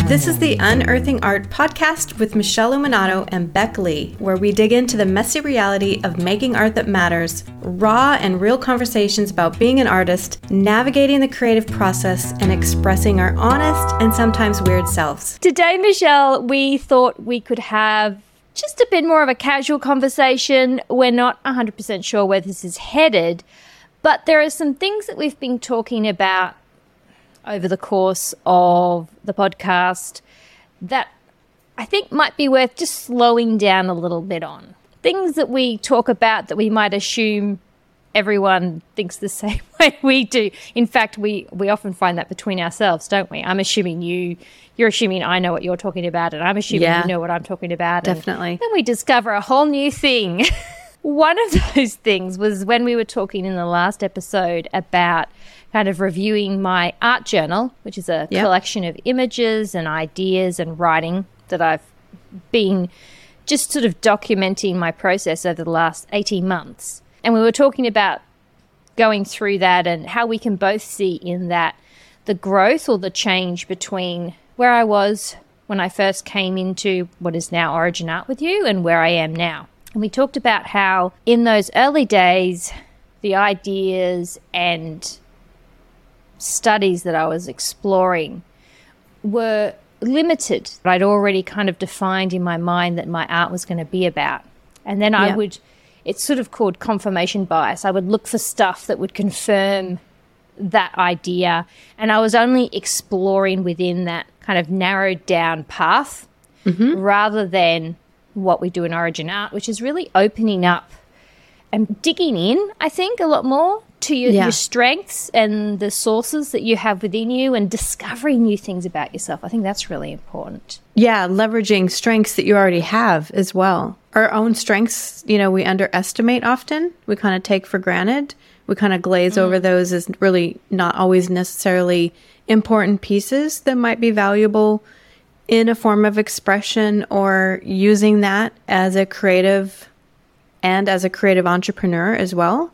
This is the Unearthing Art podcast with Michelle Luminato and Beck Lee, where we dig into the messy reality of making art that matters, raw and real conversations about being an artist, navigating the creative process, and expressing our honest and sometimes weird selves. Today, Michelle, we thought we could have just a bit more of a casual conversation. We're not 100% sure where this is headed, but there are some things that we've been talking about over the course of the podcast that I think might be worth just slowing down a little bit on. Things that we talk about that we might assume everyone thinks the same way we do. In fact, we often find that between ourselves, don't we? I'm assuming you're assuming I know what you're talking about, and I'm assuming you know what I'm talking about. Definitely. And then we discover a whole new thing. One of those things was when we were talking in the last episode about kind of reviewing my art journal, which is a collection of images and ideas and writing that I've been just sort of documenting my process over the last 18 months. And we were talking about going through that and how we can both see in that the growth or the change between where I was when I first came into what is now Origin Art with you and where I am now. And we talked about how in those early days, the ideas and studies that I was exploring were limited. I'd already kind of defined in my mind that my art was going to be about. And then I would, it's sort of called confirmation bias. I would look for stuff that would confirm that idea. And I was only exploring within that kind of narrowed down path rather than what we do in Origin Art, which is really opening up and digging in, I think, a lot more to your strengths and the sources that you have within you and discovering new things about yourself. I think that's really important. Yeah, leveraging strengths that you already have as well. Our own strengths, we underestimate often. We kind of take for granted. We kind of glaze over those as really not always necessarily important pieces that might be valuable in a form of expression or using that as a creative and as a creative entrepreneur as well.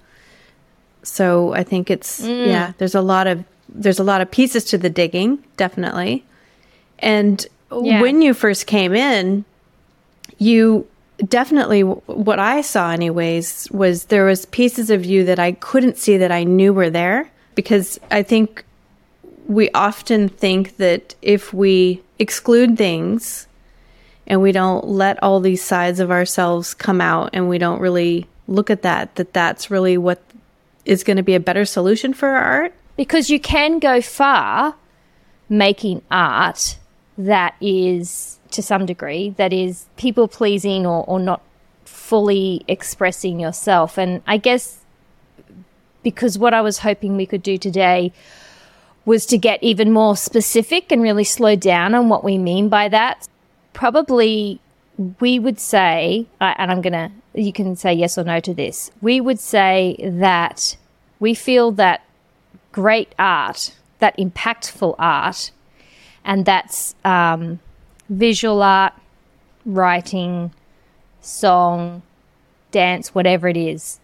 So I think it's, there's a lot of pieces to the digging, definitely. And when you first came in, you definitely, what I saw anyways, was there was pieces of you that I couldn't see that I knew were there, because I think we often think that if we exclude things and we don't let all these sides of ourselves come out and we don't really look at that's really what is going to be a better solution for our art. Because you can go far making art that is, to some degree, that is people-pleasing or not fully expressing yourself. And I guess because what I was hoping we could do today was to get even more specific and really slow down on what we mean by that. Probably we would say, and you can say yes or no to this, we would say that we feel that great art, that impactful art, and that's visual art, writing, song, dance, whatever it is,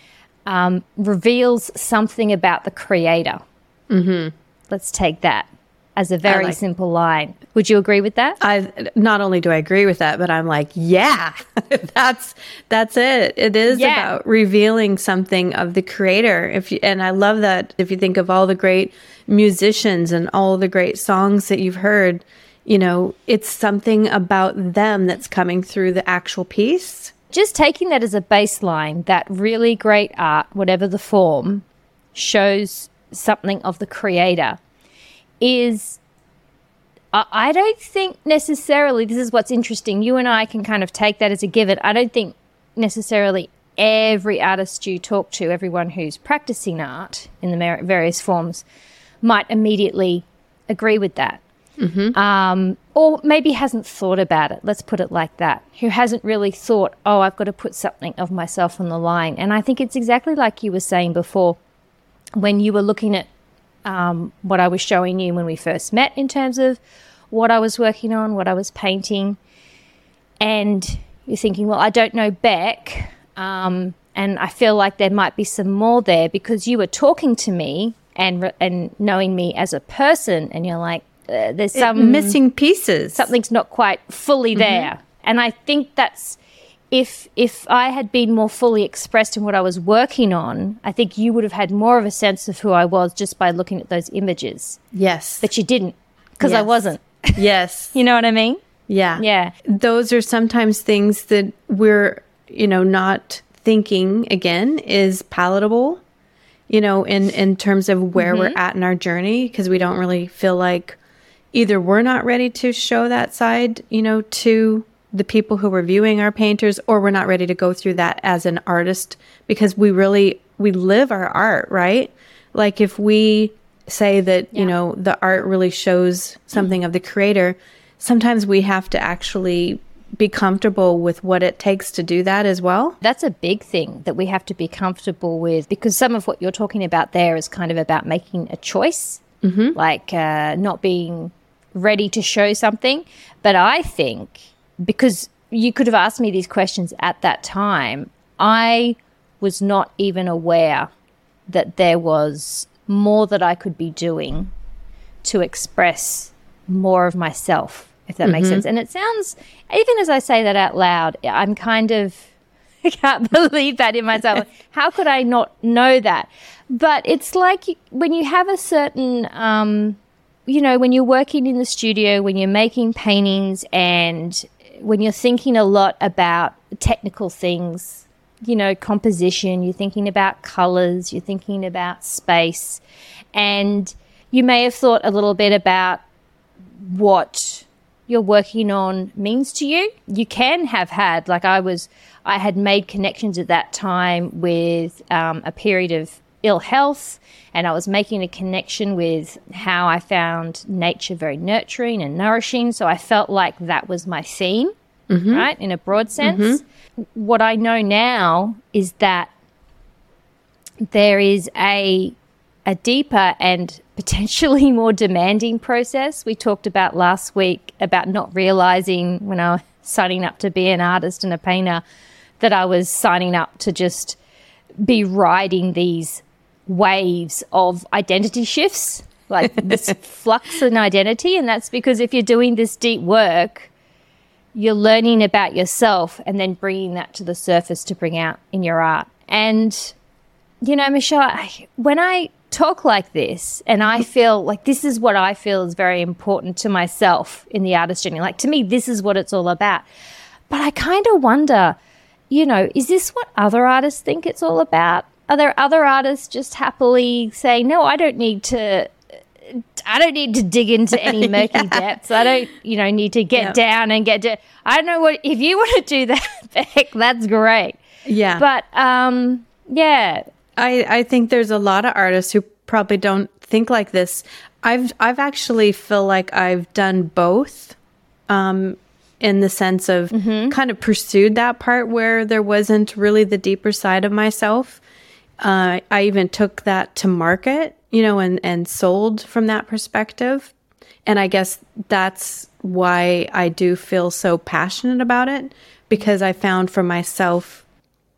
reveals something about the creator. Mm-hmm. Let's take that as a very simple line. Would you agree with that? Not only do I agree with that, but I'm like, that's it. It is about revealing something of the creator. And I love that if you think of all the great musicians and all the great songs that you've heard, it's something about them that's coming through the actual piece. Just taking that as a baseline, that really great art, whatever the form, shows something of the creator is, I don't think necessarily, this is what's interesting, you and I can kind of take that as a given. I don't think necessarily every artist you talk to, everyone who's practicing art in the various forms, might immediately agree with that. Mm-hmm. Or maybe hasn't thought about it, let's put it like that, who hasn't really thought, I've got to put something of myself on the line. And I think it's exactly like you were saying before, when you were looking at what I was showing you when we first met in terms of what I was working on, what I was painting, and you're thinking, well, I don't know Beck, and I feel like there might be some more there because you were talking to me and knowing me as a person, and you're like, there's some missing pieces. Something's not quite fully there. And I think that's, if I had been more fully expressed in what I was working on, I think you would have had more of a sense of who I was just by looking at those images. Yes. But you didn't, because I wasn't. Yes. You know what I mean? Yeah. Yeah. Those are sometimes things that we're, not thinking, again, is palatable, in terms of where we're at in our journey, because we don't really feel like either we're not ready to show that side, to the people who are viewing our painters, or we're not ready to go through that as an artist, because we live our art, right? Like if we say that, the art really shows something of the creator, sometimes we have to actually be comfortable with what it takes to do that as well. That's a big thing that we have to be comfortable with, because some of what you're talking about there is kind of about making a choice, like not being ready to show something. But I think, because you could have asked me these questions at that time, I was not even aware that there was more that I could be doing to express more of myself, if that makes sense. And it sounds, even as I say that out loud, I'm kind of, I can't believe that in myself. How could I not know that? But it's like when you have a certain, when you're working in the studio, when you're making paintings, and when you're thinking a lot about technical things, composition, you're thinking about colors, you're thinking about space, and you may have thought a little bit about what you're working on means to you. You can have had, like I had made connections at that time with a period of ill health, and I was making a connection with how I found nature very nurturing and nourishing. So I felt like that was my theme, right, in a broad sense. What I know now is that there is a deeper and potentially more demanding process. We talked about last week about not realizing when I was signing up to be an artist and a painter that I was signing up to just be riding these waves of identity shifts, like this flux in identity. And that's because if you're doing this deep work, you're learning about yourself and then bringing that to the surface to bring out in your art. And, Michelle, when I talk like this and I feel like this is what I feel is very important to myself in the artist journey, like to me, this is what it's all about. But I kind of wonder, is this what other artists think it's all about? Are there other artists just happily saying, no, I don't need to dig into any murky depths. I don't, need to get down and get to, I don't know what, if you want to do that, Beck, that's great. Yeah. But, yeah. I think there's a lot of artists who probably don't think like this. I've actually feel like I've done both, in the sense of kind of pursued that part where there wasn't really the deeper side of myself. I even took that to market, and sold from that perspective. And I guess that's why I do feel so passionate about it, because I found for myself,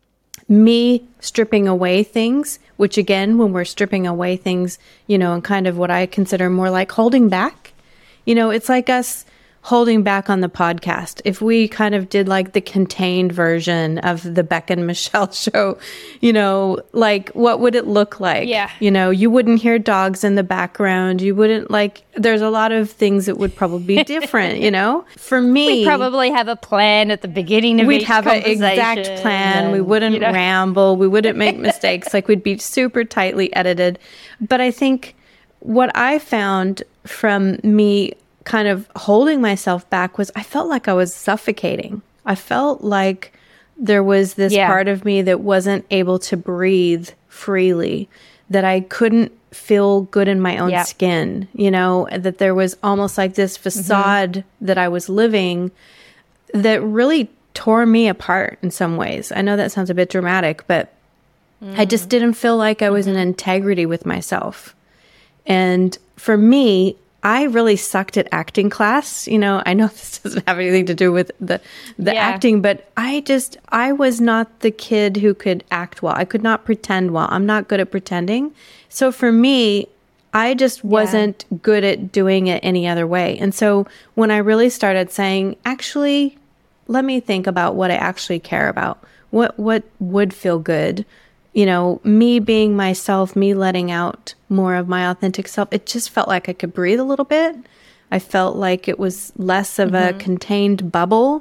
me stripping away things, which again, when we're stripping away things, and kind of what I consider more like holding back, it's like us holding back on the podcast. If we kind of did like the contained version of the Beck and Michelle show, like what would it look like? Yeah. You wouldn't hear dogs in the background. You wouldn't there's a lot of things that would probably be different, For me, we'd probably have a plan at the beginning of each conversation. We'd have an exact plan. We wouldn't ramble. We wouldn't make mistakes. We'd be super tightly edited. But I think what I found from me kind of holding myself back was I felt like I was suffocating. I felt like there was this part of me that wasn't able to breathe freely, that I couldn't feel good in my own skin, that there was almost like this facade that I was living that really tore me apart in some ways. I know that sounds a bit dramatic, but I just didn't feel like I was in integrity with myself. And for me, I really sucked at acting class. I know this doesn't have anything to do with the acting, but I was not the kid who could act well. I could not pretend well. I'm not good at pretending. So for me, I just wasn't good at doing it any other way. And so when I really started saying, actually, let me think about what I actually care about, what would feel good, me being myself, me letting out more of my authentic self, it just felt like I could breathe a little bit. I felt like it was less of a contained bubble,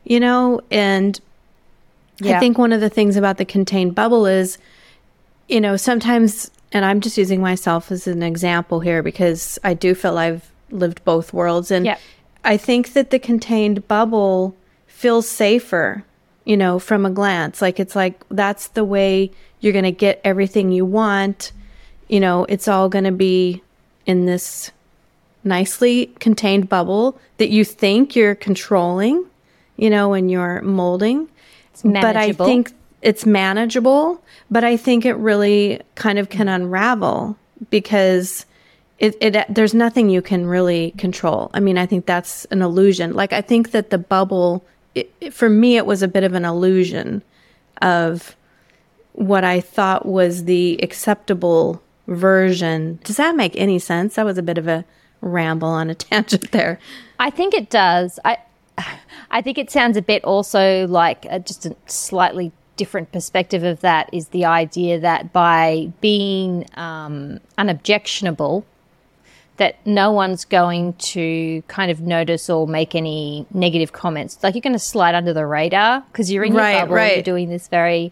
and I think one of the things about the contained bubble is, sometimes, and I'm just using myself as an example here because I do feel I've lived both worlds. And I think that the contained bubble feels safer, from a glance. Like, it's like, that's the way you're going to get everything you want. It's all going to be in this nicely contained bubble that you think you're controlling, and you're molding. It's manageable. But I think it's manageable, but I think it really kind of can unravel because there's nothing you can really control. I mean, I think that's an illusion. Like, I think that the bubble, for me, it was a bit of an illusion of what I thought was the acceptable version. Does that make any sense? That was a bit of a ramble on a tangent there. I think it does. I think it sounds a bit also like just a slightly different perspective of that is the idea that by being unobjectionable, that no one's going to kind of notice or make any negative comments. Like, you're going to slide under the radar because you're in your bubble. You're doing this very,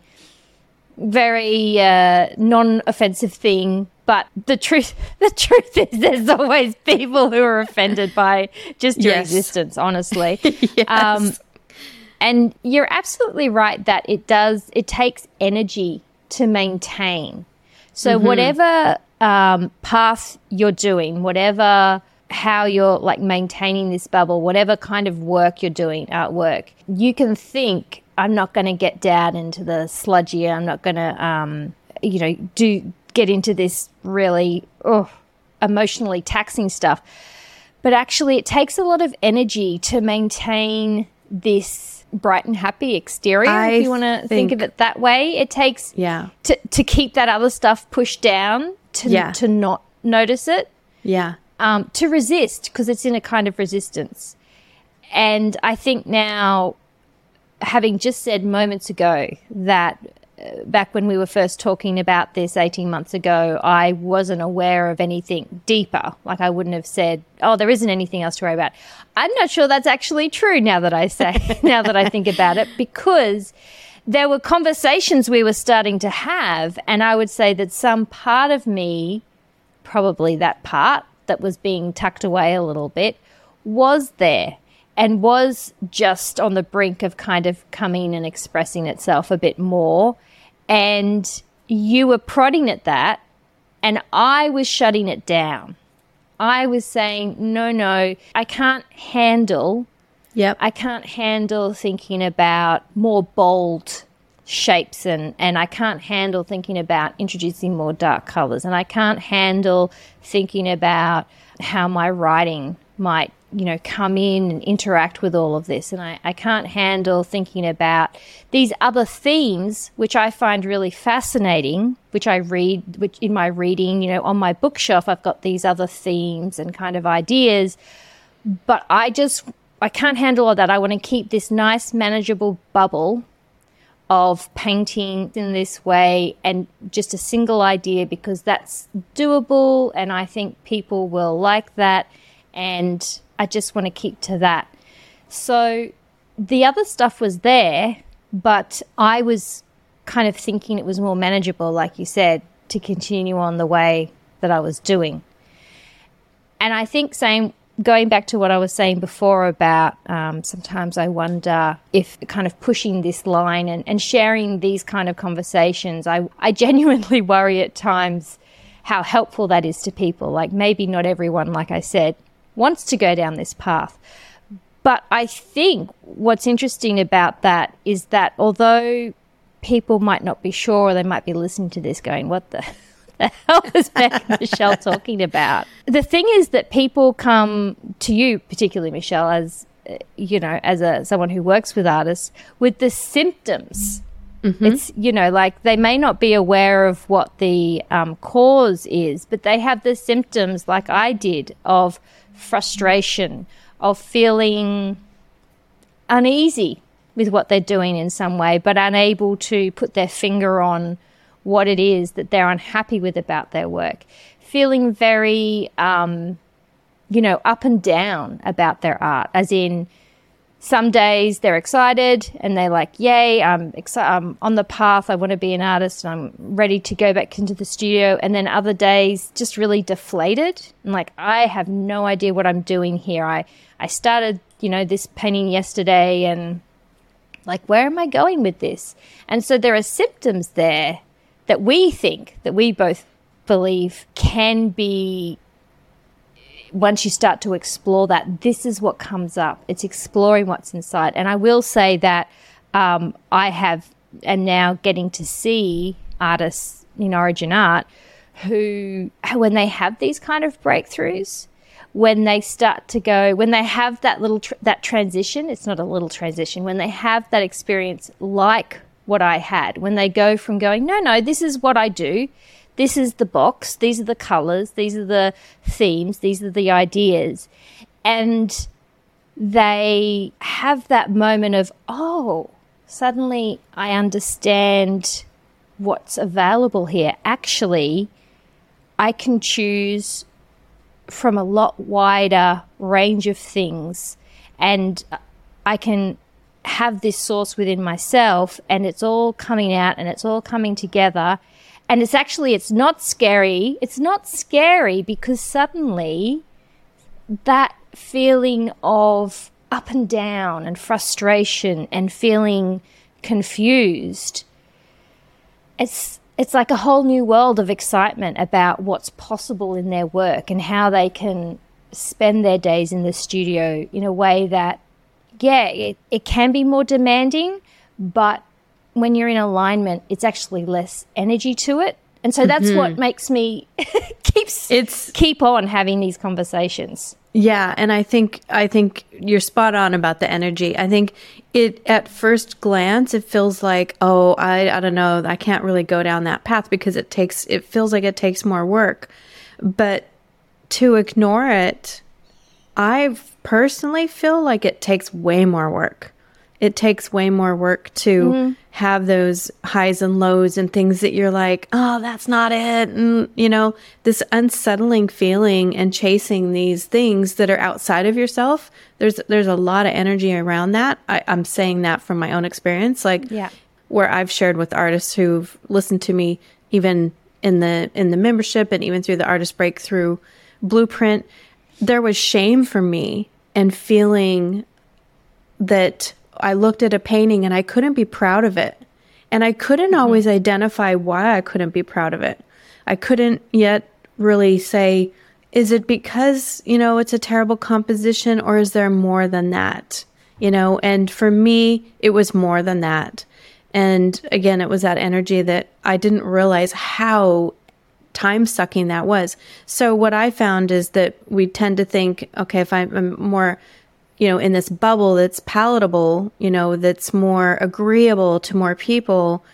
very non-offensive thing. But the truth is there's always people who are offended by just your existence, honestly. Yes. And you're absolutely right that it takes energy to maintain. So whatever path you're doing, how you're like maintaining this bubble, whatever kind of work you're doing, artwork, you can think, I'm not going to get down into the sludgy, I'm not going to, get into this really emotionally taxing stuff. But actually it takes a lot of energy to maintain this bright and happy exterior, if you want to think of it that way. It takes to keep that other stuff pushed down, to not notice it, to resist, because it's in a kind of resistance. And I think now, having just said moments ago that back when we were first talking about this 18 months ago, I wasn't aware of anything deeper. Like, I wouldn't have said, oh, there isn't anything else to worry about. I'm not sure that's actually true now that I think about it, because there were conversations we were starting to have, and I would say that some part of me, probably that part that was being tucked away a little bit, was there and was just on the brink of kind of coming and expressing itself a bit more. And you were prodding at that, and I was shutting it down. I was saying, no, I can't handle thinking about more bold shapes, and I can't handle thinking about introducing more dark colors, and I can't handle thinking about how my writing might, come in and interact with all of this. And I can't handle thinking about these other themes, which I find really fascinating, which I read, which in my reading, on my bookshelf, I've got these other themes and kind of ideas, but I can't handle all that. I want to keep this nice, manageable bubble of painting in this way and just a single idea, because that's doable and I think people will like that, and I just want to keep to that. So the other stuff was there, but I was kind of thinking it was more manageable, like you said, to continue on the way that I was doing. And I think going back to what I was saying before about sometimes I wonder if kind of pushing this line and sharing these kind of conversations, I genuinely worry at times how helpful that is to people. Like, maybe not everyone, like I said, wants to go down this path. But I think what's interesting about that is that although people might not be sure, or they might be listening to this going, what the hell is Beck and Michelle talking about? The thing is that people come to you, particularly Michelle, as someone who works with artists, with the symptoms It's, like they may not be aware of what the cause is, but they have the symptoms like I did of frustration, of feeling uneasy with what they're doing in some way, but unable to put their finger on what it is that they're unhappy with about their work, feeling very, up and down about their art, as in, some days they're excited and they're like, yay, I'm on the path. I want to be an artist and I'm ready to go back into the studio. And then other days just really deflated and like, I have no idea what I'm doing here. I started, this painting yesterday and like, where am I going with this? And so there are symptoms there that we both believe can be, once you start to explore that, this is what comes up. It's exploring what's inside. And I will say that am now getting to see artists in Origin Art who, when they have these kind of breakthroughs, when they start to go, when they have that transition, it's not a little transition, when they have that experience like what I had, when they go from going, no, this is what I do, this is the box, these are the colors, these are the themes, these are the ideas. And they have that moment of, oh, suddenly I understand what's available here. Actually, I can choose from a lot wider range of things and I can have this source within myself and it's all coming out and it's all coming together. And it's not scary. It's not scary because suddenly that feeling of up and down and frustration and feeling confused, it's like a whole new world of excitement about what's possible in their work and how they can spend their days in the studio in a way that, it can be more demanding, but when you're in alignment, it's actually less energy to it. And so that's what makes me keep on having these conversations. Yeah, and I think you're spot on about the energy. I think it at first glance it feels like, oh, I don't know, I can't really go down that path because it feels like it takes more work. But to ignore it, I personally feel like it takes way more work. It takes way more work to have those highs and lows and things that you're like, oh, that's not it. And, this unsettling feeling and chasing these things that are outside of yourself. There's a lot of energy around that. I'm saying that from my own experience, where I've shared with artists who've listened to me, even in the membership and even through the Artist Breakthrough Blueprint, there was shame for me and feeling that I looked at a painting and I couldn't be proud of it. And I couldn't always identify why I couldn't be proud of it. I couldn't yet really say, is it because, it's a terrible composition or is there more than that? And for me, it was more than that. And again, it was that energy that I didn't realize how time-sucking that was. So what I found is that we tend to think, okay, if I'm more in this bubble that's palatable, that's more agreeable to more people,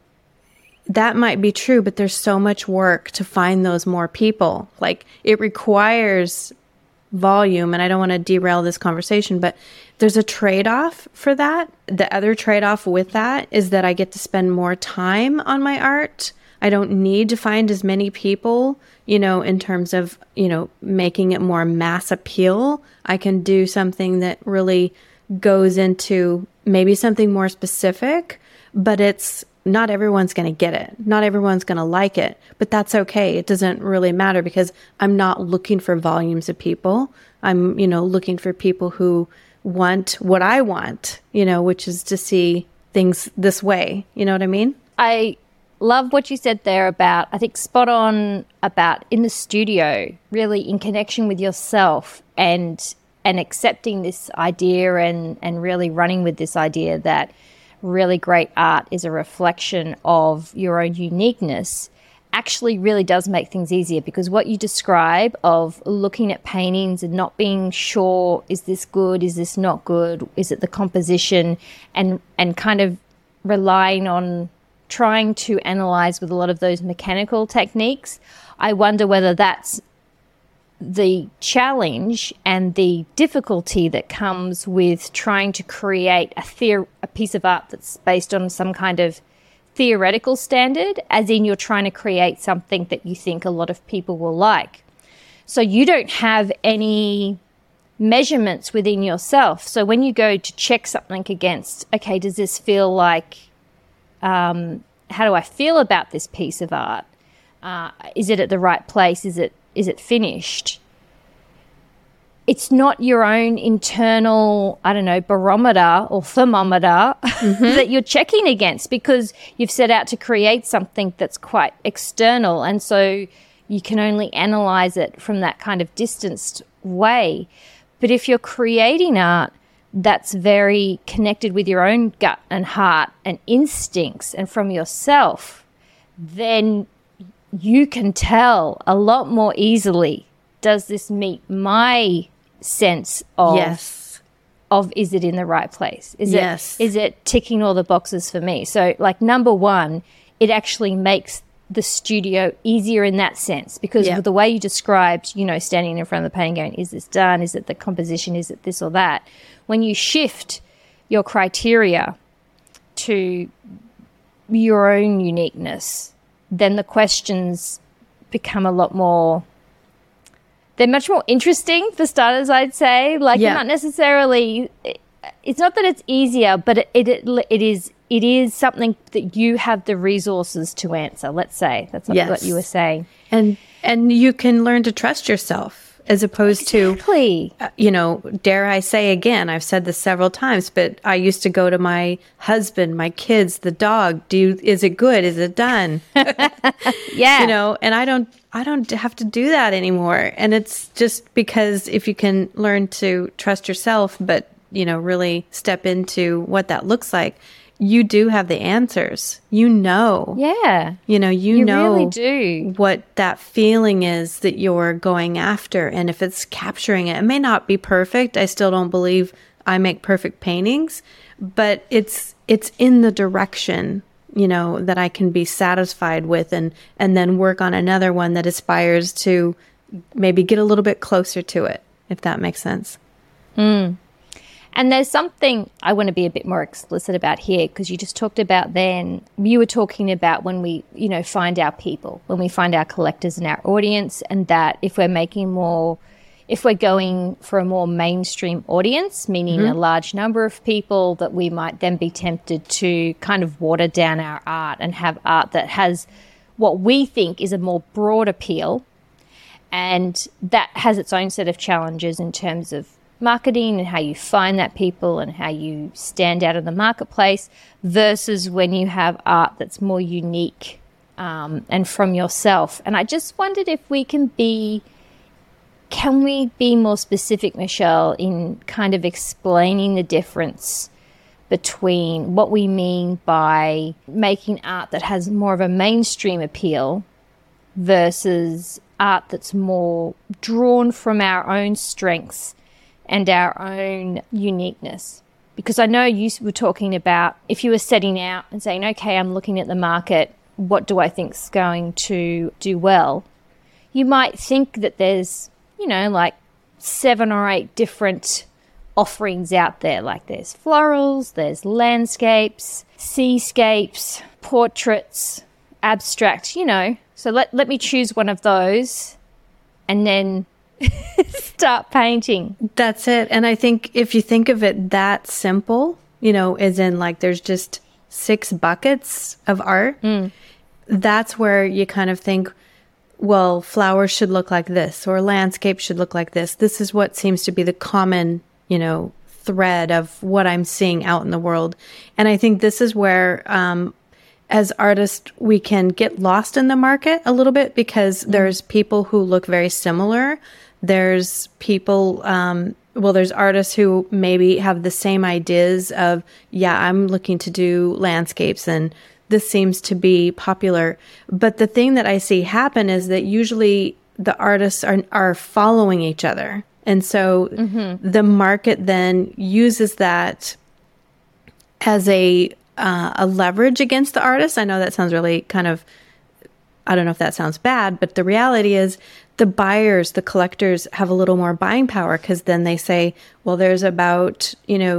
that might be true, but there's so much work to find those more people. Like, it requires volume, and I don't want to derail this conversation, but there's a trade-off for that. The other trade-off with that is that I get to spend more time on my art. I don't need to find as many people, in terms of, making it more mass appeal. I can do something that really goes into maybe something more specific, but it's not everyone's going to get it. Not everyone's going to like it, but that's okay. It doesn't really matter because I'm not looking for volumes of people. I'm, looking for people who want what I want, which is to see things this way. You know what I mean? I love what you said there about, I think spot on about in the studio, really in connection with yourself and accepting this idea and really running with this idea that really great art is a reflection of your own uniqueness actually really does make things easier, because what you describe of looking at paintings and not being sure, is this good, is this not good, is it the composition, and kind of relying on trying to analyze with a lot of those mechanical techniques, I wonder whether that's the challenge and the difficulty that comes with trying to create a piece of art that's based on some kind of theoretical standard, as in you're trying to create something that you think a lot of people will like. So you don't have any measurements within yourself. So when you go to check something against, okay, does this feel like, how do I feel about this piece of art? Is it at the right place? Is it finished? It's not your own internal, barometer or thermometer that you're checking against, because you've set out to create something that's quite external. And so you can only analyze it from that kind of distanced way. But if you're creating art that's very connected with your own gut and heart and instincts and from yourself, then you can tell a lot more easily, does this meet my sense of, is it in the right place? Is it ticking all the boxes for me? So like, number one, it actually makes the studio easier in that sense, because of the way you described, standing in front of the painting going, is this done? Is it the composition? Is it this or that? When you shift your criteria to your own uniqueness, then the questions become a lot more, they're much more interesting for starters, I'd say. Like, you're not necessarily, it's not that it's easier, but it is something that you have the resources to answer, let's say. That's what you were saying. And you can learn to trust yourself, as opposed to, dare I say again, I've said this several times, but I used to go to my husband, my kids, the dog, is it good? Is it done? And I don't have to do that anymore. And it's just because if you can learn to trust yourself, but, really step into what that looks like, you do have the answers. You really do what that feeling is that you're going after. And if it's capturing it, it may not be perfect. I still don't believe I make perfect paintings, but it's in the direction, that I can be satisfied with, and then work on another one that aspires to maybe get a little bit closer to it, if that makes sense. And there's something I want to be a bit more explicit about here, because you just talked about you were talking about when we, find our people, when we find our collectors and our audience, and that if we're going for a more mainstream audience, meaning a large number of people, that we might then be tempted to kind of water down our art and have art that has what we think is a more broad appeal. And that has its own set of challenges in terms of marketing and how you find that people and how you stand out in the marketplace, versus when you have art that's more unique and from yourself. And I just wondered if can we be more specific, Michelle, in kind of explaining the difference between what we mean by making art that has more of a mainstream appeal versus art that's more drawn from our own strengths and our own uniqueness? Because I know you were talking about, if you were setting out and saying, okay, I'm looking at the market, what do I think's going to do well? You might think that there's, like 7 or 8 different offerings out there. Like there's florals, there's landscapes, seascapes, portraits, abstract, So let me choose one of those and then start painting. That's it. And I think if you think of it that simple, as in like there's just 6 buckets of art, that's where you kind of think, well, flowers should look like this, or landscape should look like this. This is what seems to be the common, thread of what I'm seeing out in the world. And I think this is where, as artists, we can get lost in the market a little bit, because there's people who look very similar. There's people, there's artists who maybe have the same ideas of, I'm looking to do landscapes and this seems to be popular. But the thing that I see happen is that usually the artists are following each other. And so the market then uses that as a a leverage against the artist. I know that sounds really kind of, I don't know if that sounds bad, but the reality is the buyers, the collectors have a little more buying power, because then they say, well, there's about,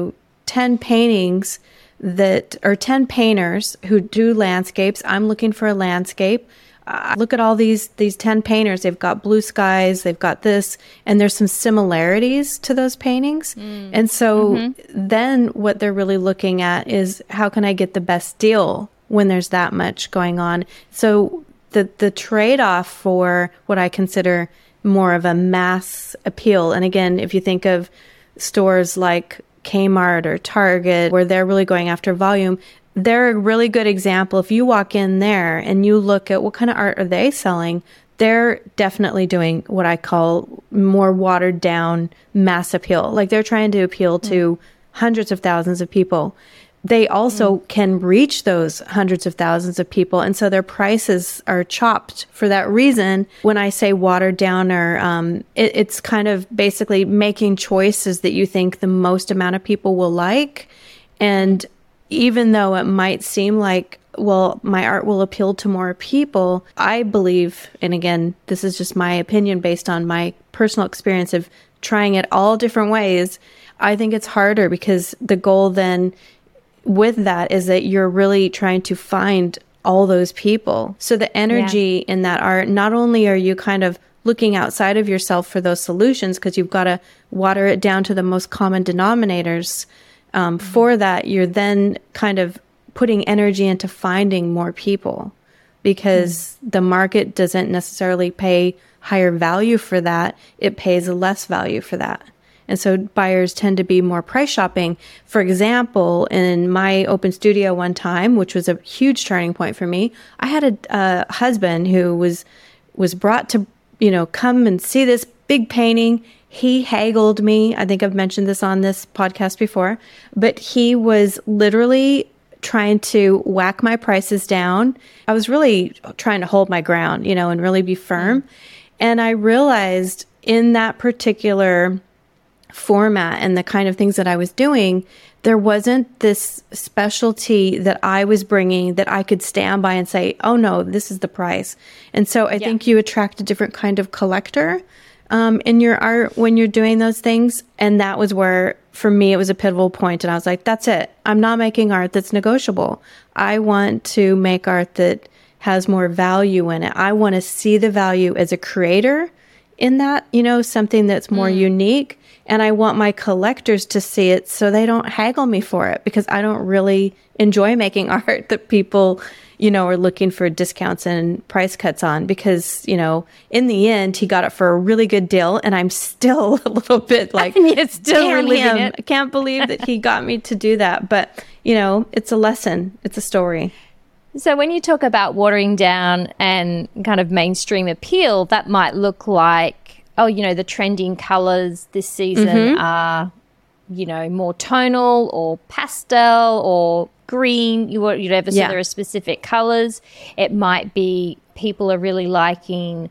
10 paintings that, or 10 painters who do landscapes. I'm looking for a landscape. Look at all these 10 painters. They've got blue skies, they've got this, and there's some similarities to those paintings. And so then what they're really looking at is, how can I get the best deal when there's that much going on? So the trade-off for what I consider more of a mass appeal, and again, if you think of stores like Kmart or Target, where they're really going after volume, they're a really good example. If you walk in there and you look at what kind of art are they selling, they're definitely doing what I call more watered down mass appeal. Like, they're trying to appeal to hundreds of thousands of people. They also can reach those hundreds of thousands of people. And so their prices are chopped for that reason. When I say watered down, or it's kind of basically making choices that you think the most amount of people will like. And even though it might seem like, well, my art will appeal to more people, I believe, and again, this is just my opinion based on my personal experience of trying it all different ways, I think it's harder, because the goal then with that is that you're really trying to find all those people. So the energy in that art, not only are you kind of looking outside of yourself for those solutions, because you've got to water it down to the most common denominators, for that, you're then kind of putting energy into finding more people, because the market doesn't necessarily pay higher value for that. It pays less value for that. And so buyers tend to be more price shopping. For example, in my open studio one time, which was a huge turning point for me, I had a husband who was brought to, come and see this big painting. He haggled me. I think I've mentioned this on this podcast before, but he was literally trying to whack my prices down. I was really trying to hold my ground, and really be firm. And I realized in that particular format and the kind of things that I was doing, there wasn't this specialty that I was bringing that I could stand by and say, oh no, this is the price. And so I think you attract a different kind of collector in your art when you're doing those things. And that was where, for me, it was a pivotal point. And I was like, that's it. I'm not making art that's negotiable. I want to make art that has more value in it. I want to see the value as a creator in that, something that's more unique. And I want my collectors to see it so they don't haggle me for it, because I don't really enjoy making art that people, are looking for discounts and price cuts on, because, in the end, he got it for a really good deal. And I'm still a little bit like, you're still reliving it. I can't believe that he got me to do that. But, it's a lesson. It's a story. So when you talk about watering down and kind of mainstream appeal, that might look like, the trending colors this season are, more tonal or pastel or green, whatever. So there are specific colors. It might be people are really liking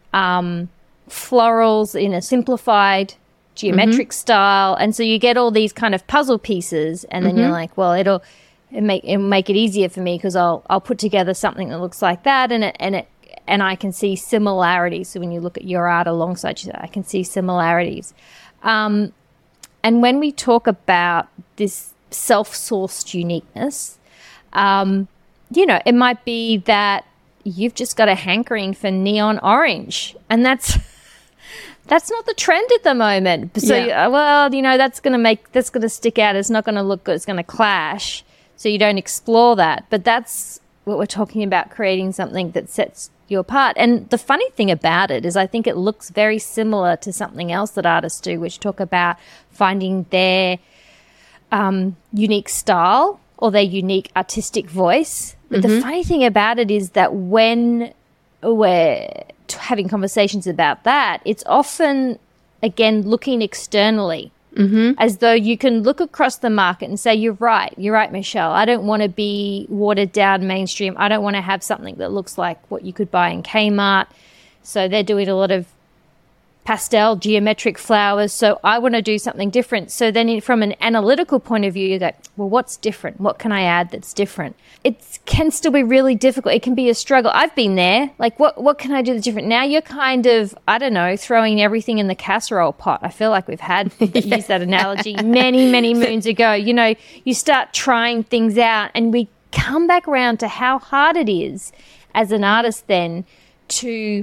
florals in a simplified geometric style. And so you get all these kind of puzzle pieces, and then you're like, well, it'll make it easier for me, because I'll put together something that looks like that, and I can see similarities. So when you look at your art alongside you, I can see similarities. And when we talk about this self-sourced uniqueness, it might be that you've just got a hankering for neon orange, and that's not the trend at the moment. So, that's going to stick out. It's not going to look good. It's going to clash. So you don't explore that. But that's what we're talking about, creating something that sets you apart. And the funny thing about it is I think it looks very similar to something else that artists do, which talk about finding their unique style or their unique artistic voice. But the funny thing about it is that when we're having conversations about that, it's often, again, looking externally. As though you can look across the market and say, you're right, Michelle. I don't want to be watered down mainstream. I don't want to have something that looks like what you could buy in Kmart. So they're doing a lot of pastel geometric flowers, so I want to do something different. So then from an analytical point of view, you go, well, what's different? What can I add that's different? It can still be really difficult. It can be a struggle. I've been there. Like, what can I do that's different? Now you're kind of, I don't know, throwing everything in the casserole pot. I feel like we've had used that analogy many, many moons ago. You know, you start trying things out, and we come back around to how hard it is as an artist then to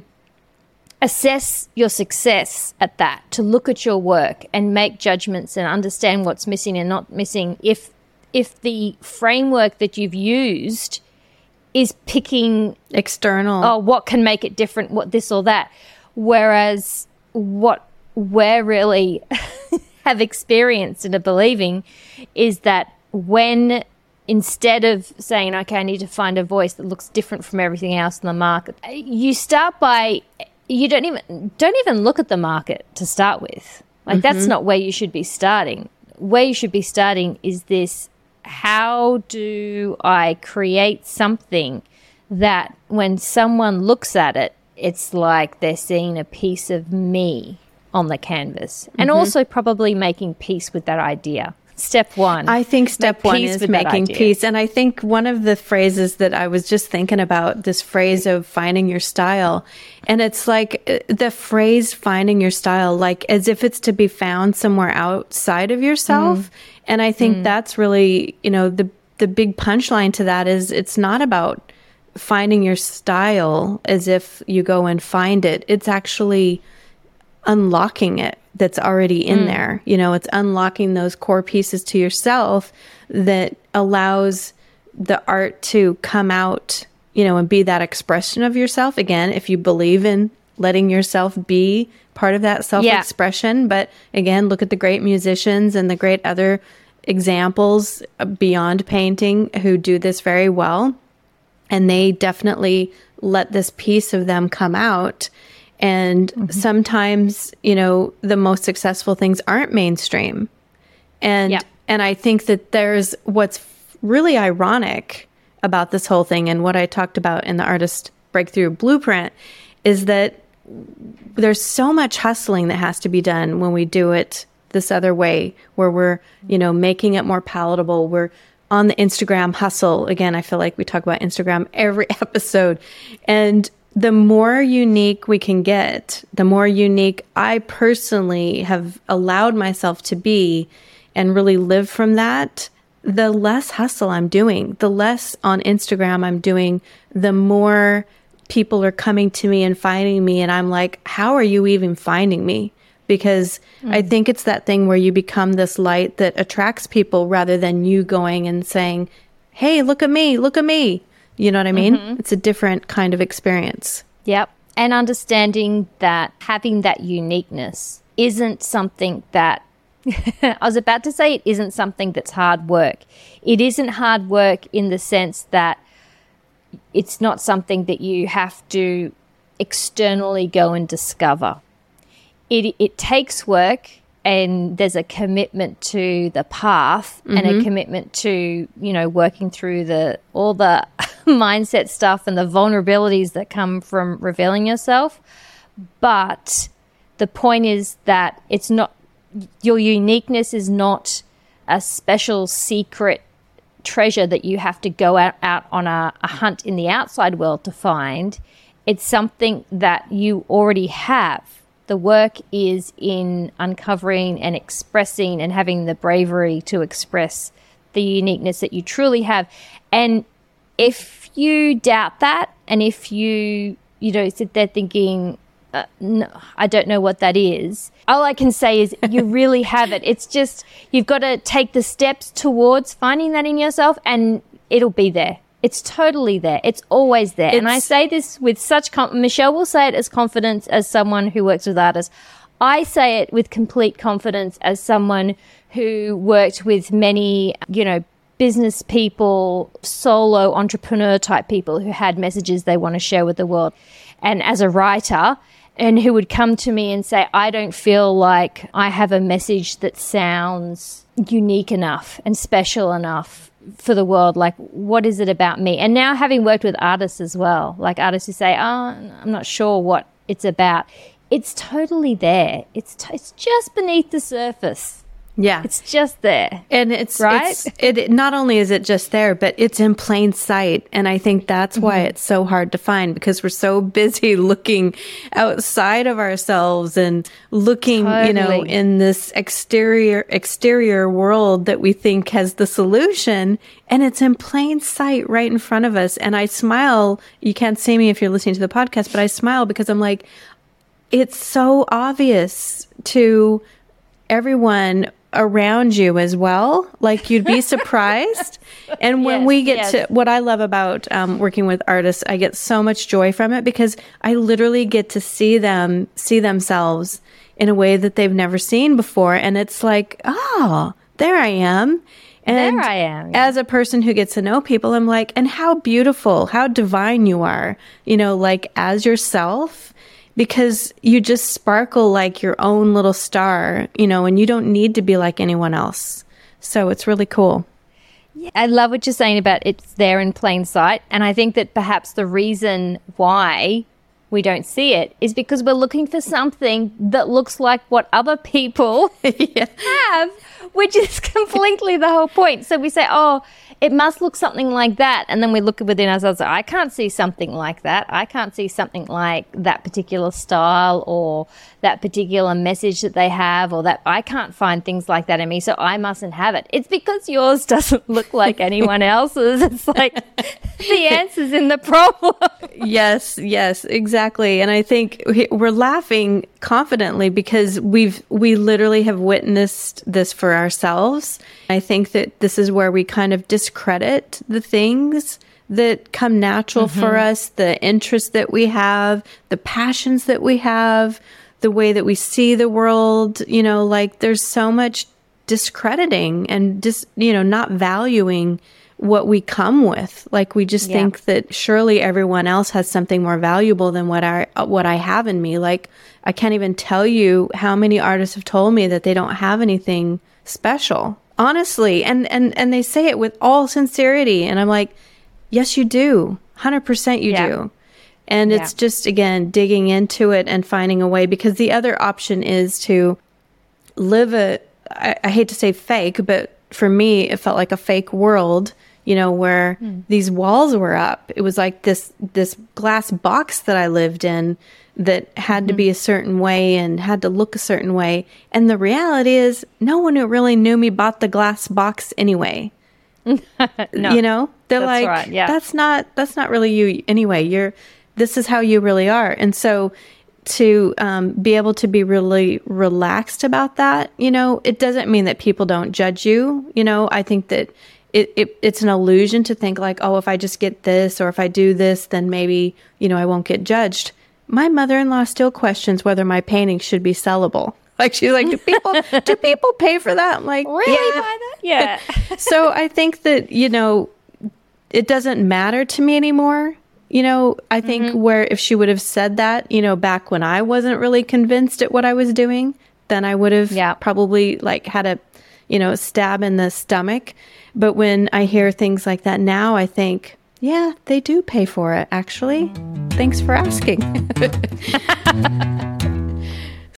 assess your success at that, to look at your work and make judgments and understand what's missing and not missing. If the framework that you've used is picking external, what can make it different, what this or that, whereas what we're really have experienced and are believing is that when, instead of saying, okay, I need to find a voice that looks different from everything else in the market, you start by, you don't even look at the market to start with. Like, that's not where you should be starting. Where you should be starting is this: how do I create something that when someone looks at it, it's like they're seeing a piece of me on the canvas, and also probably making peace with that idea. Step one. I think step one is making peace. And I think one of the phrases that I was just thinking about, this phrase of finding your style, and it's like the phrase finding your style, like as if it's to be found somewhere outside of yourself. And I think that's really, you know, the big punchline to that is it's not about finding your style as if you go and find it. It's actually unlocking it that's already in there. You know, it's unlocking those core pieces to yourself that allows the art to come out, you know, and be that expression of yourself. Again, if you believe in letting yourself be part of that self-expression. Yeah. But again, look at the great musicians and the great other examples beyond painting who do this very well. And they definitely let this piece of them come out. And sometimes, you know, the most successful things aren't mainstream. And and I think that there's what's really ironic about this whole thing, and what I talked about in the Artist Breakthrough Blueprint, is that there's so much hustling that has to be done when we do it this other way, where we're, you know, making it more palatable. We're on the Instagram hustle. Again, I feel like we talk about Instagram every episode. And the more unique we can get, the more unique I personally have allowed myself to be and really live from that, the less hustle I'm doing, the less on Instagram I'm doing, the more people are coming to me and finding me. And I'm like, how are you even finding me? Because I think it's that thing where you become this light that attracts people rather than you going and saying, hey, look at me, look at me. You know what I mean? It's a different kind of experience. Yep. And understanding that having that uniqueness isn't something that, I was about to say it isn't something that's hard work. It isn't hard work in the sense that it's not something that you have to externally go and discover. It takes work, and there's a commitment to the path and a commitment to, you know, working through all the mindset stuff and the vulnerabilities that come from revealing yourself. But the point is that it's not, your uniqueness is not a special secret treasure that you have to go out on a hunt in the outside world to find. It's something that you already have. The work is in uncovering and expressing and having the bravery to express the uniqueness that you truly have. And if you doubt that, and if you sit there thinking, no, I don't know what that is, all I can say is you really have it. It's just you've got to take the steps towards finding that in yourself, and it'll be there. It's totally there. It's always there. And I say this with such Michelle will say it as confidence as someone who works with artists. I say it with complete confidence as someone who worked with many, you know, business people, solo entrepreneur type people who had messages they want to share with the world. And as a writer, and who would come to me and say, I don't feel like I have a message that sounds unique enough and special enough for the world. Like, what is it about me? And now having worked with artists as well, like artists who say, oh, I'm not sure what it's about. it's totally there. It's just beneath the surface. Yeah. It's just there. And it's right. It not only is it just there, but it's in plain sight. And I think that's why it's so hard to find, because we're so busy looking outside of ourselves and looking, in this exterior world that we think has the solution. And it's in plain sight right in front of us. And I smile. You can't see me if you're listening to the podcast, but I smile because I'm like, it's so obvious to everyone around you as well. Like, you'd be surprised. And when we get to what I love about working with artists, I get so much joy from it, because I literally get to see themselves in a way that they've never seen before. And it's like, oh, there I am. And there I am. Yeah. As a person who gets to know people, I'm like, and how beautiful, how divine you are, like as yourself. Because you just sparkle like your own little star, and you don't need to be like anyone else. So it's really cool. Yeah, I love what you're saying about it's there in plain sight. And I think that perhaps the reason why we don't see it is because we're looking for something that looks like what other people have, which is completely the whole point. So we say, oh, it must look something like that. And then we look within ourselves, I can't see something like that. I can't see something like that particular style or that particular message that they have, or that I can't find things like that in me, so I mustn't have it. It's because yours doesn't look like anyone else's. It's like the answer's in the problem. Yes, exactly. And I think we're laughing confidently because we literally have witnessed this for ourselves. I think that this is where we kind of discredit the things that come natural for us, the interests that we have, the passions that we have, the way that we see the world. Like, there's so much discrediting and not valuing what we come with. Like, we just think that surely everyone else has something more valuable than what I have in me. Like, I can't even tell you how many artists have told me that they don't have anything special, honestly. And they say it with all sincerity. And I'm like, yes, you do. 100% you do. And it's just, again, digging into it and finding a way, because the other option is to live I hate to say fake, but for me, it felt like a fake world, where these walls were up. It was like this glass box that I lived in that had to be a certain way and had to look a certain way. And the reality is, no one who really knew me bought the glass box anyway. No, they're that's like, right, yeah. that's not really you anyway. This is how you really are. And so to be able to be really relaxed about that, it doesn't mean that people don't judge you. I think that it's an illusion to think like, oh, if I just get this, or if I do this, then maybe, I won't get judged. My mother-in-law still questions whether my paintings should be sellable. Like, she's like, do people pay for that? I'm like, really buy that? Yeah. So I think that, it doesn't matter to me anymore. I think where if she would have said that, back when I wasn't really convinced at what I was doing, then I would have probably like had a, stab in the stomach. But when I hear things like that now, I think, yeah, they do pay for it, actually. Thanks for asking.